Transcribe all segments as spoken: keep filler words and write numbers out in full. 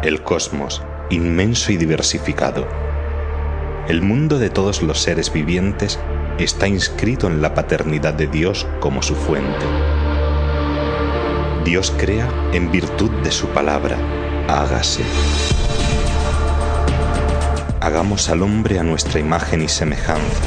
el cosmos, inmenso y diversificado. El mundo de todos los seres vivientes está inscrito en la paternidad de Dios como su fuente. Dios crea en virtud de su palabra, hágase. Hagamos al hombre a nuestra imagen y semejanza.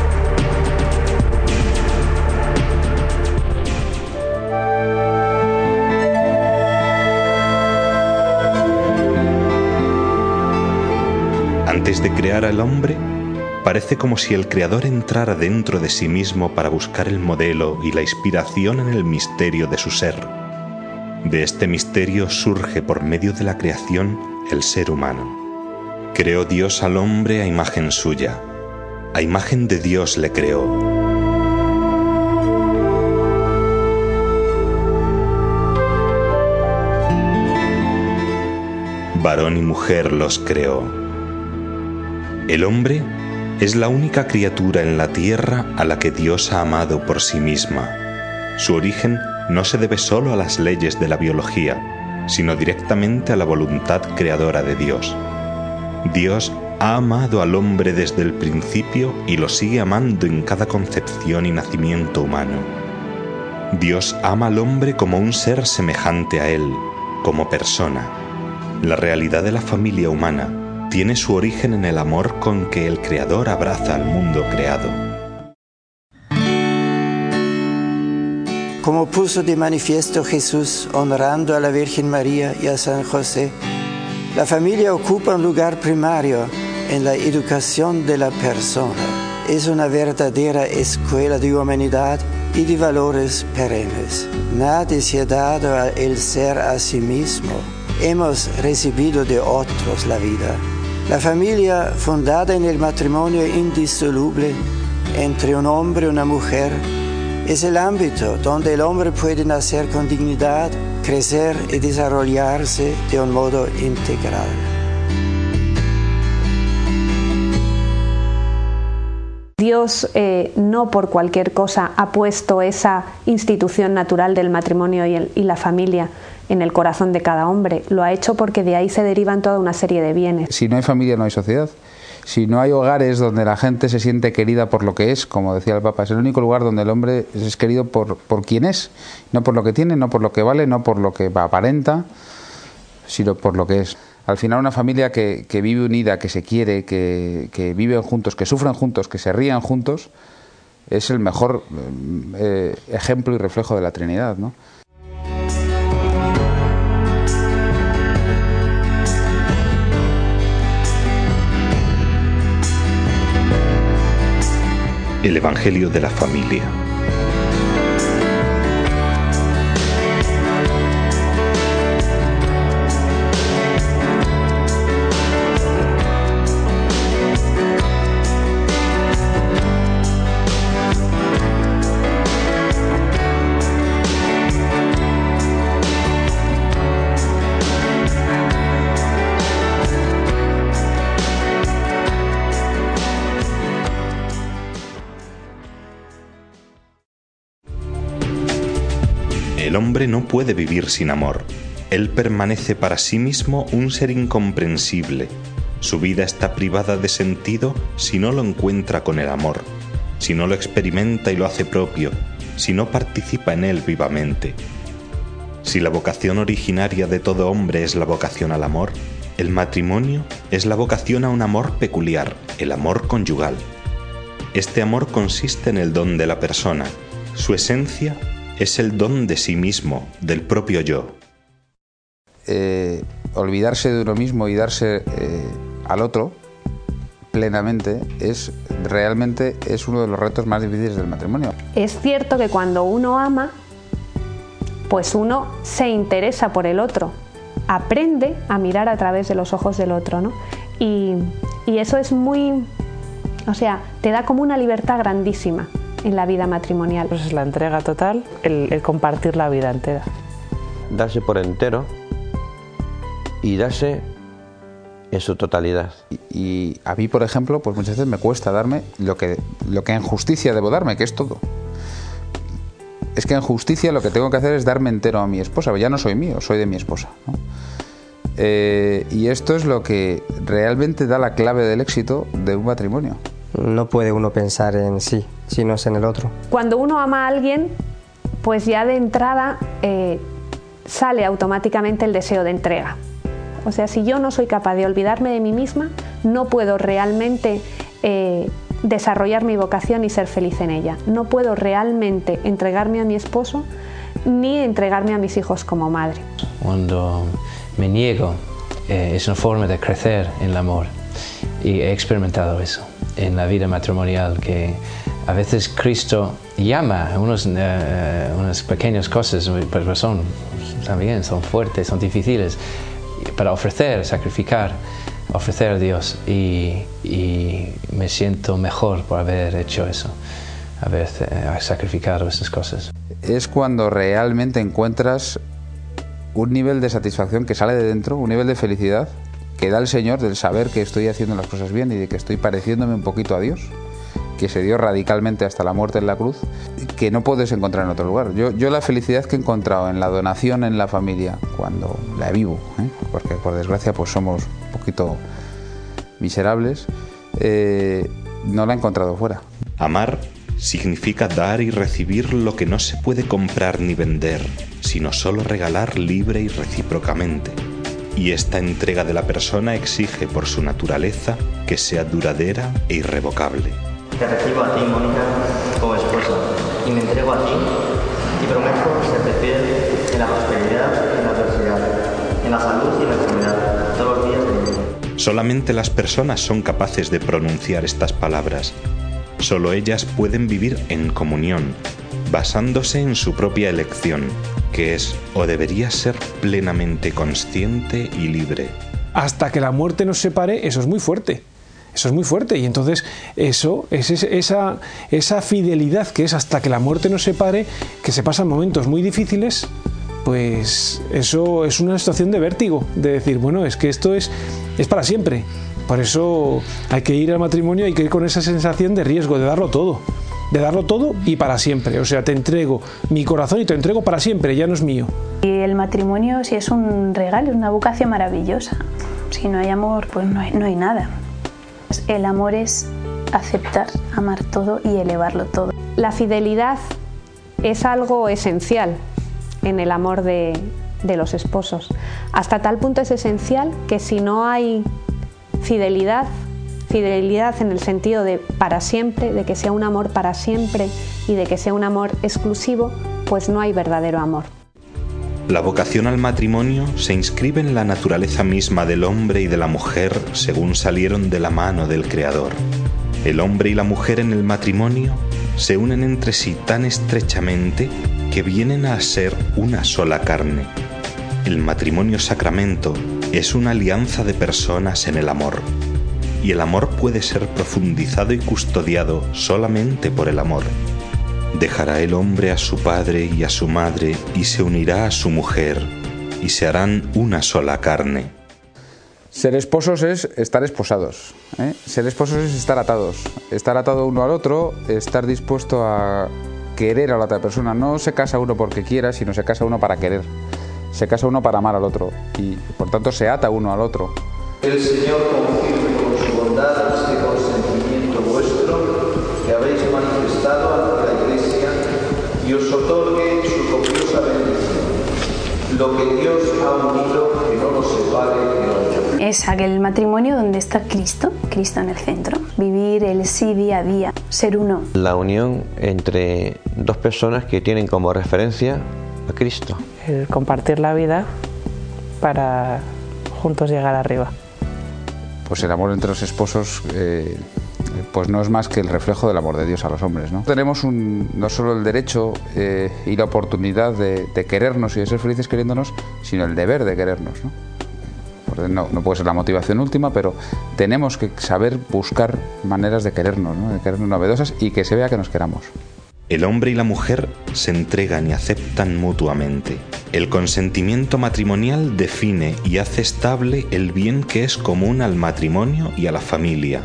Antes de crear al hombre, parece como si el Creador entrara dentro de sí mismo para buscar el modelo y la inspiración en el misterio de su ser. De este misterio surge por medio de la creación el ser humano. Creó Dios al hombre a imagen suya. A imagen de Dios le creó. Varón y mujer los creó. El hombre es la única criatura en la tierra a la que Dios ha amado por sí misma. Su origen no se debe solo a las leyes de la biología, sino directamente a la voluntad creadora de Dios. Dios ha amado al hombre desde el principio y lo sigue amando en cada concepción y nacimiento humano. Dios ama al hombre como un ser semejante a él, como persona. La realidad de la familia humana tiene su origen en el amor con que el Creador abraza al mundo creado. Como puso de manifiesto Jesús honrando a la Virgen María y a San José, la familia ocupa un lugar primario en la educación de la persona. Es una verdadera escuela de humanidad y de valores perennes. Nadie se ha dado el ser a sí mismo. Hemos recibido de otros la vida. La familia, fundada en el matrimonio indisoluble entre un hombre y una mujer, es el ámbito donde el hombre puede nacer con dignidad, crecer y desarrollarse de un modo integral. Dios eh, no por cualquier cosa ha puesto esa institución natural del matrimonio y, el, y la familia en el corazón de cada hombre. Lo ha hecho porque de ahí se derivan toda una serie de bienes. Si no hay familia, no hay sociedad. Si no hay hogares donde la gente se siente querida por lo que es, como decía el Papa, es el único lugar donde el hombre es querido por, por quien es, no por lo que tiene, no por lo que vale, no por lo que aparenta, sino por lo que es. Al final una familia que, que vive unida, que se quiere, que, que viven juntos, que sufren juntos, que se rían juntos, es el mejor eh, ejemplo y reflejo de la Trinidad, ¿no? El Evangelio de la Familia. El hombre no puede vivir sin amor. Él permanece para sí mismo un ser incomprensible. Su vida está privada de sentido si no lo encuentra con el amor, si no lo experimenta y lo hace propio, si no participa en él vivamente. Si la vocación originaria de todo hombre es la vocación al amor, el matrimonio es la vocación a un amor peculiar, el amor conyugal. Este amor consiste en el don de la persona. Su esencia es el don de sí mismo, del propio yo. Eh, olvidarse de uno mismo y darse eh, al otro plenamente es realmente es uno de los retos más difíciles del matrimonio. Es cierto que cuando uno ama, pues uno se interesa por el otro, aprende a mirar a través de los ojos del otro, ¿no? Y, y eso es muy, o sea, te da como una libertad grandísima en la vida matrimonial. Pues es la entrega total, el, el compartir la vida entera. Darse por entero y darse en su totalidad. Y, y a mí, por ejemplo, pues muchas veces me cuesta darme lo que, lo que en justicia debo darme, que es todo. Es que en justicia lo que tengo que hacer es darme entero a mi esposa. Ya no soy mío, soy de mi esposa, ¿no? Eh, y esto es lo que realmente da la clave del éxito de un matrimonio. No puede uno pensar en sí, si no es en el otro. Cuando uno ama a alguien, pues ya de entrada eh, sale automáticamente el deseo de entrega. O sea, si yo no soy capaz de olvidarme de mí misma, no puedo realmente eh, desarrollar mi vocación y ser feliz en ella. No puedo realmente entregarme a mi esposo ni entregarme a mis hijos como madre. Cuando me niego, eh, es una forma de crecer en el amor, y he experimentado eso en la vida matrimonial, que a veces Cristo llama a unos, eh, unas pequeñas cosas, pero son, también son fuertes, son difíciles, para ofrecer, sacrificar, ofrecer a Dios, y, y me siento mejor por haber hecho eso, haber eh, sacrificado esas cosas. Es cuando realmente encuentras un nivel de satisfacción que sale de dentro, un nivel de felicidad que da el Señor, del saber que estoy haciendo las cosas bien y de que estoy pareciéndome un poquito a Dios, que se dio radicalmente hasta la muerte en la cruz, que no puedes encontrar en otro lugar. Yo, yo la felicidad que he encontrado en la donación en la familia, cuando la vivo, ¿eh? porque por desgracia pues somos un poquito miserables, eh, no la he encontrado fuera. Amar significa dar y recibir lo que no se puede comprar ni vender, sino solo regalar libre y recíprocamente. Y esta entrega de la persona exige por su naturaleza que sea duradera e irrevocable. Te recibo a ti, Mónica, como esposa, y me entrego a ti y prometo serte fiel en la prosperidad y en la adversidad, en la salud y en la enfermedad, todos los días de mi vida. Solamente las personas son capaces de pronunciar estas palabras. Solo ellas pueden vivir en comunión, basándose en su propia elección, que es o debería ser plenamente consciente y libre. Hasta que la muerte nos separe, eso es muy fuerte. Eso es muy fuerte, y entonces eso es esa, esa fidelidad que es hasta que la muerte nos separe, que se pasan momentos muy difíciles, pues eso es una situación de vértigo, de decir, bueno, es que esto es, es para siempre. Por eso hay que ir al matrimonio, hay que ir con esa sensación de riesgo, de darlo todo, de darlo todo y para siempre. O sea, te entrego mi corazón y te entrego para siempre, ya no es mío. Y el matrimonio sí es un regalo, es una vocación maravillosa. Si no hay amor, pues no hay, no hay nada. El amor es aceptar, amar todo y elevarlo todo. La fidelidad es algo esencial en el amor de, de los esposos. Hasta tal punto es esencial que si no hay fidelidad, fidelidad en el sentido de para siempre, de que sea un amor para siempre y de que sea un amor exclusivo, pues no hay verdadero amor. La vocación al matrimonio se inscribe en la naturaleza misma del hombre y de la mujer según salieron de la mano del Creador. El hombre y la mujer en el matrimonio se unen entre sí tan estrechamente que vienen a ser una sola carne. El matrimonio sacramento es una alianza de personas en el amor, y el amor puede ser profundizado y custodiado solamente por el amor. Dejará el hombre a su padre y a su madre y se unirá a su mujer y se harán una sola carne. Ser esposos es estar esposados, ¿eh? Ser esposos es estar atados, estar atado uno al otro, estar dispuesto a querer a la otra persona. No se casa uno porque quiera, sino se casa uno para querer. Se casa uno para amar al otro y por tanto se ata uno al otro. El Señor confirme con su bondad este consentimiento vuestro que habéis manifestado ante la Iglesia y os otorgue su copiosa bendición. Lo que Dios ha unido, que no nos separe de otro. Es aquel matrimonio donde está Cristo, Cristo en el centro. Vivir el sí día a día, ser uno. La unión entre dos personas que tienen como referencia a Cristo. El compartir la vida para juntos llegar arriba. Pues el amor entre los esposos eh, pues no es más que el reflejo del amor de Dios a los hombres, ¿no? Tenemos un, no solo el derecho eh, y la oportunidad de, de querernos y de ser felices queriéndonos, sino el deber de querernos, ¿no? No, no puede ser la motivación última, pero tenemos que saber buscar maneras de querernos, ¿no? De querernos novedosas y que se vea que nos queramos. El hombre y la mujer se entregan y aceptan mutuamente. El consentimiento matrimonial define y hace estable el bien que es común al matrimonio y a la familia.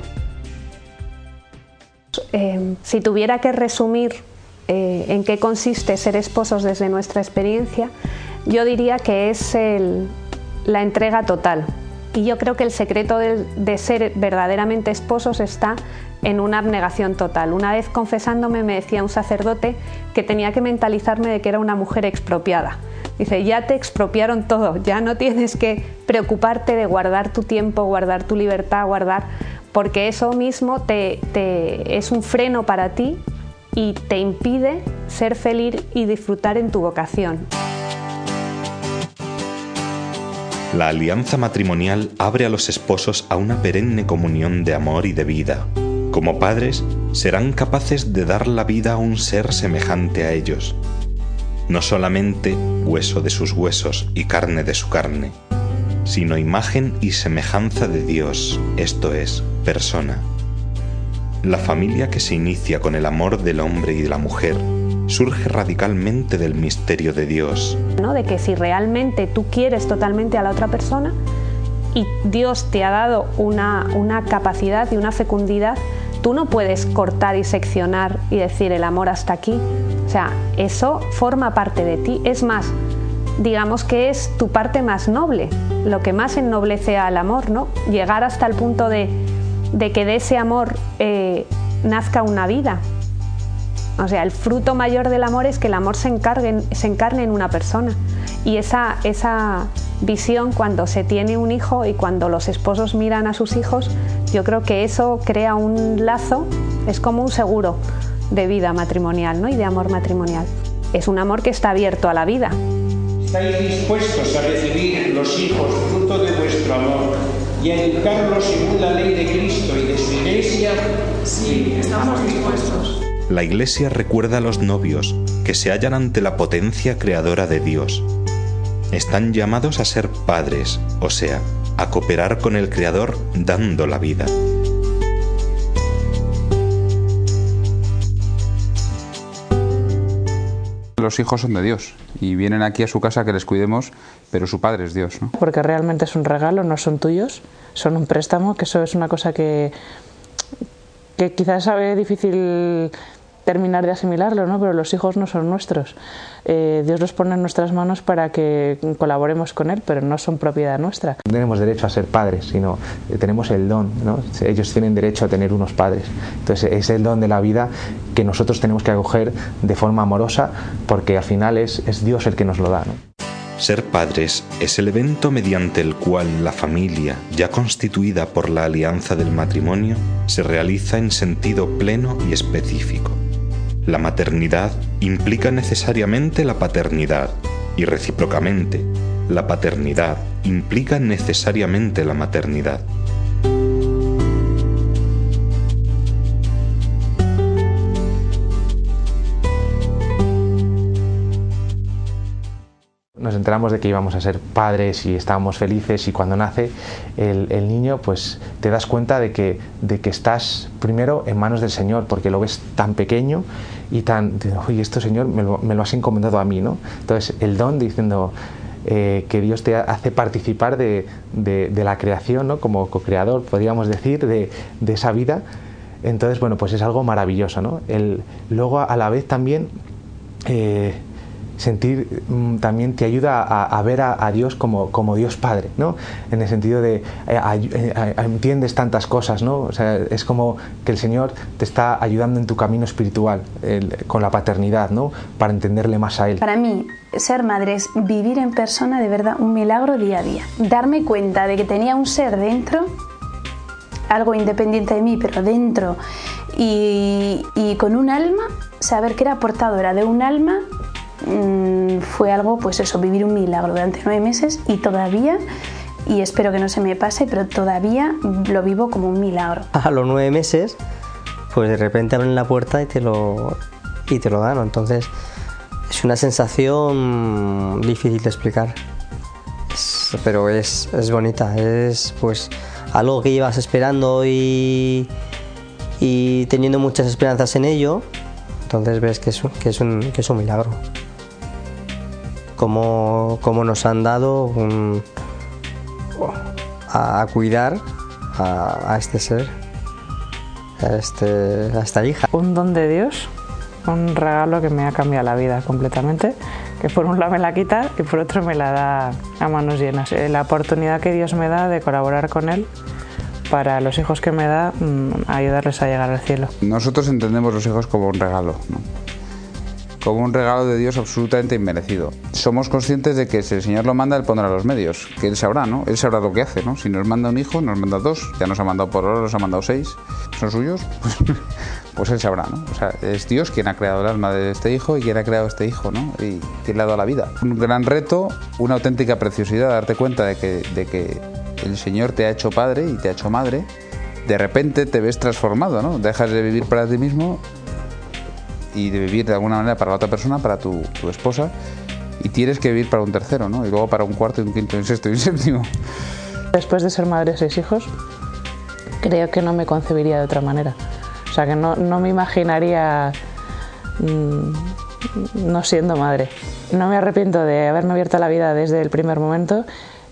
Eh, si tuviera que resumir eh, en qué consiste ser esposos desde nuestra experiencia, yo diría que es el, la entrega total. Y yo creo que el secreto de, de ser verdaderamente esposos está en una abnegación total. Una vez confesándome me decía un sacerdote que tenía que mentalizarme de que era una mujer expropiada. Dice, ya te expropiaron todo, ya no tienes que preocuparte de guardar tu tiempo, guardar tu libertad, guardar, porque eso mismo te, te, es un freno para ti y te impide ser feliz y disfrutar en tu vocación. La alianza matrimonial abre a los esposos a una perenne comunión de amor y de vida. Como padres, serán capaces de dar la vida a un ser semejante a ellos. No solamente hueso de sus huesos y carne de su carne, sino imagen y semejanza de Dios, esto es, persona. La familia que se inicia con el amor del hombre y de la mujer surge radicalmente del misterio de Dios. ¿No? De que si realmente tú quieres totalmente a la otra persona y Dios te ha dado una, una capacidad y una fecundidad, tú no puedes cortar y seccionar y decir el amor hasta aquí. O sea, eso forma parte de ti. Es más, digamos que es tu parte más noble, lo que más ennoblece al amor, ¿no? Llegar hasta el punto de, de que de ese amor eh, nazca una vida. O sea, el fruto mayor del amor es que el amor se encargue, se encarne en una persona. Y esa, esa visión, cuando se tiene un hijo y cuando los esposos miran a sus hijos, yo creo que eso crea un lazo, es como un seguro de vida matrimonial, ¿no? Y de amor matrimonial. Es un amor que está abierto a la vida. ¿Estáis dispuestos a recibir los hijos fruto de vuestro amor y a educarlos según la ley de Cristo y de su Iglesia? Sí, estamos dispuestos. La Iglesia recuerda a los novios que se hallan ante la potencia creadora de Dios. Están llamados a ser padres, o sea, a cooperar con el Creador dando la vida. Los hijos son de Dios y vienen aquí a su casa que les cuidemos, pero su padre es Dios, ¿no? Porque realmente es un regalo, no son tuyos, son un préstamo, que eso es una cosa que, que quizás sabe difícil terminar de asimilarlo, ¿no? Pero los hijos no son nuestros. Eh, Dios los pone en nuestras manos para que colaboremos con Él, pero no son propiedad nuestra. No tenemos derecho a ser padres, sino tenemos el don, ¿no? Ellos tienen derecho a tener unos padres. Entonces es el don de la vida que nosotros tenemos que acoger de forma amorosa, porque al final es, es Dios el que nos lo da, ¿no? Ser padres es el evento mediante el cual la familia, ya constituida por la alianza del matrimonio, se realiza en sentido pleno y específico. La maternidad implica necesariamente la paternidad y recíprocamente, la paternidad implica necesariamente la maternidad. Nos enteramos de que íbamos a ser padres y estábamos felices, y cuando nace el, el niño, pues te das cuenta de que, de que estás primero en manos del Señor, porque lo ves tan pequeño y tan, oye, esto, Señor, me lo, me lo has encomendado a mí, ¿no? Entonces el don diciendo eh, que Dios te hace participar de, de, de la creación, ¿no? Como co-creador, podríamos decir, de, de esa vida. Entonces, bueno, pues es algo maravilloso, ¿no? El, luego a la vez también eh, sentir mm, también te ayuda a, a ver a, a Dios como, como Dios Padre, ¿no? En el sentido de eh, a, a, a, entiendes tantas cosas, ¿no? O sea, es como que el Señor te está ayudando en tu camino espiritual el, con la paternidad, ¿no? Para entenderle más a Él. Para mí, ser madre es vivir en persona, de verdad, un milagro día a día. Darme cuenta de que tenía un ser dentro, algo independiente de mí, pero dentro, y, y con un alma, saber que era portadora de un alma, fue algo, pues eso, vivir un milagro durante nueve meses y todavía, y espero que no se me pase, pero todavía lo vivo como un milagro. A los nueve meses, pues de repente abren la puerta y te lo, y te lo dan, ¿no? Entonces es una sensación difícil de explicar, es, pero es, es bonita, es pues algo que llevas esperando y, y teniendo muchas esperanzas en ello, entonces ves que es, que es, un, que es un milagro. Cómo, cómo nos han dado un, a, a cuidar a, a este ser, a, este, a esta hija. Un don de Dios, un regalo que me ha cambiado la vida completamente, que por un lado me la quita y por otro me la da a manos llenas. La oportunidad que Dios me da de colaborar con Él para los hijos que me da, ayudarles a llegar al cielo. Nosotros entendemos los hijos como un regalo, ¿no? Como un regalo de Dios absolutamente inmerecido. Somos conscientes de que si el Señor lo manda, Él pondrá los medios, que Él sabrá, ¿no? Él sabrá lo que hace, ¿no? Si nos manda un hijo, nos manda dos, ya nos ha mandado por ahora, nos ha mandado seis, son suyos, pues, pues Él sabrá, ¿no? O sea, es Dios quien ha creado el alma de este hijo y quien ha creado este hijo, ¿no? Y quien le ha dado la vida. Un gran reto, una auténtica preciosidad, darte cuenta de que, de que el Señor te ha hecho padre y te ha hecho madre. De repente te ves transformado, ¿no? Dejas de vivir para ti mismo y de vivir de alguna manera para la otra persona, para tu, tu esposa, y tienes que vivir para un tercero, ¿no? Y luego para un cuarto, y un quinto, y un sexto, y un séptimo. Después de ser madre de seis hijos, creo que no me concebiría de otra manera. O sea, que no, no me imaginaría mmm, no siendo madre. No me arrepiento de haberme abierto a la vida desde el primer momento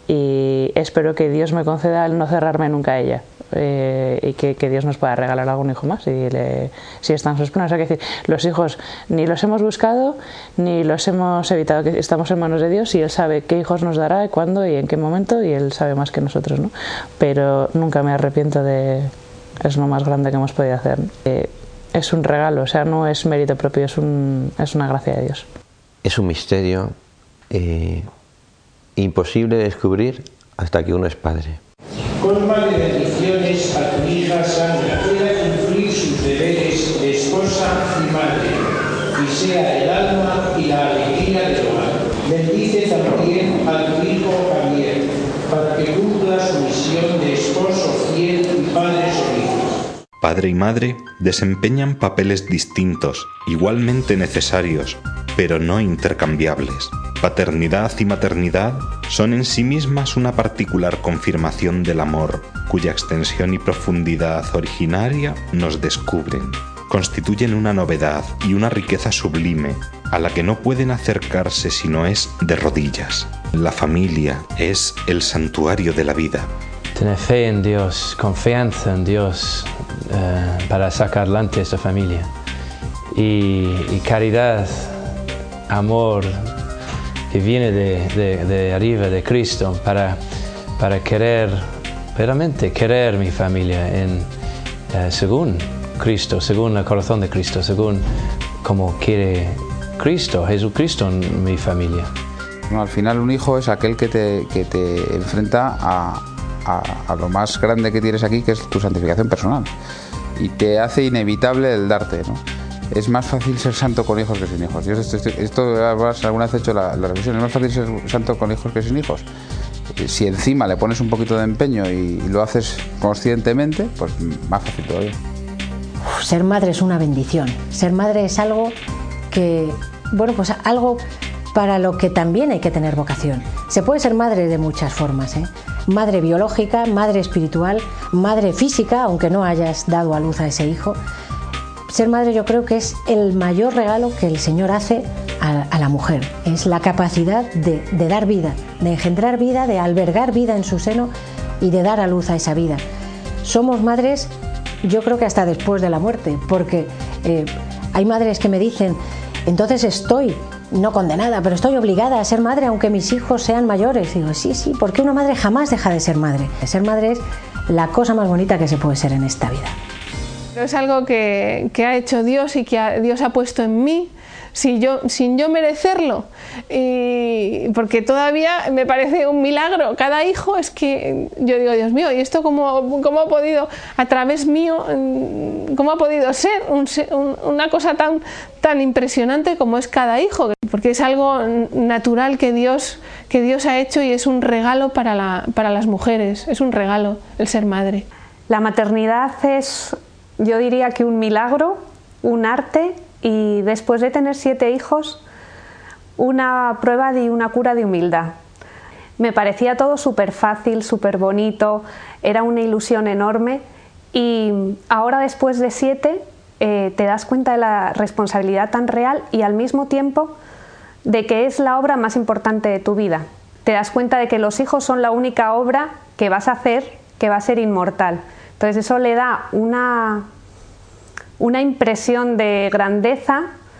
y espero que Dios me conceda el no cerrarme nunca a ella. Eh, y que, que Dios nos pueda regalar algún hijo más y le, si están sus planes. O sea, que decir, los hijos ni los hemos buscado ni los hemos evitado, que estamos en manos de Dios y Él sabe qué hijos nos dará, cuándo y en qué momento, y Él sabe más que nosotros, ¿no? Pero nunca me arrepiento de... es lo más grande que hemos podido hacer, ¿no? Eh, es un regalo, o sea, no es mérito propio, es, un, es una gracia de Dios. Es un misterio eh, imposible de descubrir hasta que uno es padre. Colma de bendiciones a tu hija Sandra, pueda cumplir sus deberes de esposa y madre, y sea el alma y la alegría del hogar. Bendice también a tu hijo Javier, para que cumpla su misión de esposo fiel y padre solícito. Padre y madre desempeñan papeles distintos, igualmente necesarios, pero no intercambiables. Paternidad y maternidad son en sí mismas una particular confirmación del amor, cuya extensión y profundidad originaria nos descubren. Constituyen una novedad y una riqueza sublime, a la que no pueden acercarse si no es de rodillas. La familia es el santuario de la vida. Tener fe en Dios, confianza en Dios eh, para sacar adelante esa familia. Y, y caridad, amor, que viene de, de, de arriba, de Cristo, para, para querer, realmente querer mi familia en, eh, según Cristo, según el corazón de Cristo, según como quiere Cristo, Jesucristo en mi familia. Bueno, al final un hijo es aquel que te, que te enfrenta a, a, a lo más grande que tienes aquí, que es tu santificación personal, y te hace inevitable el darte, ¿no? Es más fácil ser santo con hijos que sin hijos. Yo esto, esto, esto alguna vez he hecho la, la reflexión. Es más fácil ser santo con hijos que sin hijos. Si encima le pones un poquito de empeño y, y lo haces conscientemente, pues más fácil todavía. Uf, ser madre es una bendición. Ser madre es algo que, bueno, pues algo para lo que también hay que tener vocación. Se puede ser madre de muchas formas, ¿eh? Madre biológica, madre espiritual, madre física, aunque no hayas dado a luz a ese hijo. Ser madre yo creo que es el mayor regalo que el Señor hace a, a la mujer. Es la capacidad de, de dar vida, de engendrar vida, de albergar vida en su seno y de dar a luz a esa vida. Somos madres, yo creo que hasta después de la muerte, porque eh, hay madres que me dicen, entonces estoy, no condenada, pero estoy obligada a ser madre aunque mis hijos sean mayores. Y digo, sí, sí, porque una madre jamás deja de ser madre. Ser madre es la cosa más bonita que se puede ser en esta vida. Es algo que, que ha hecho Dios y que ha, Dios ha puesto en mí si yo, sin yo merecerlo, y porque todavía me parece un milagro. Cada hijo es que yo digo, Dios mío, ¿y esto cómo, cómo ha podido, a través mío, cómo ha podido ser un, un, una cosa tan, tan impresionante como es cada hijo? Porque es algo natural que Dios, que Dios ha hecho y es un regalo para, la, para las mujeres, es un regalo el ser madre. La maternidad es, yo diría que un milagro, un arte, y después de tener siete hijos, una prueba de una cura de humildad. Me parecía todo súper fácil, súper bonito, era una ilusión enorme, y ahora después de siete eh, te das cuenta de la responsabilidad tan real y al mismo tiempo de que es la obra más importante de tu vida. Te das cuenta de que los hijos son la única obra que vas a hacer que va a ser inmortal. Entonces eso le da una... una impresión de grandeza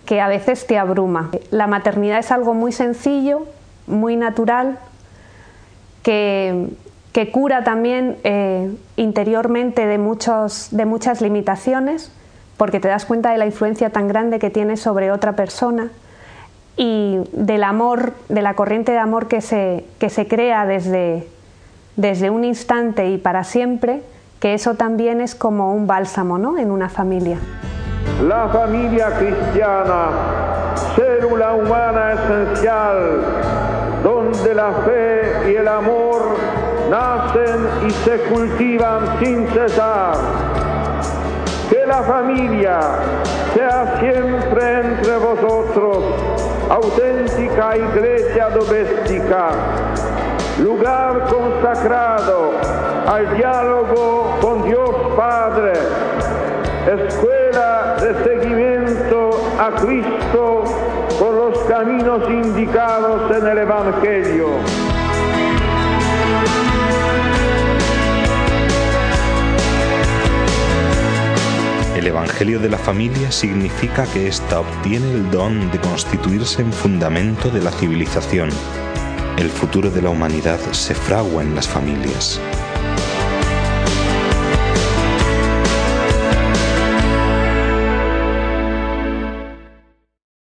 que a veces te abruma. La maternidad es algo muy sencillo, muy natural, que, que cura también eh, interiormente de, muchos, de muchas limitaciones, porque te das cuenta de la influencia tan grande que tienes sobre otra persona y del amor, de la corriente de amor que se, que se crea desde, desde un instante y para siempre, que eso también es como un bálsamo, ¿no?, en una familia. La familia cristiana, célula humana esencial, donde la fe y el amor nacen y se cultivan sin cesar. Que la familia sea siempre entre vosotros auténtica iglesia doméstica, lugar consagrado al diálogo con Dios Padre, escuela de seguimiento a Cristo por los caminos indicados en el Evangelio. El Evangelio de la familia significa que ésta obtiene el don de constituirse en fundamento de la civilización. El futuro de la humanidad se fragua en las familias.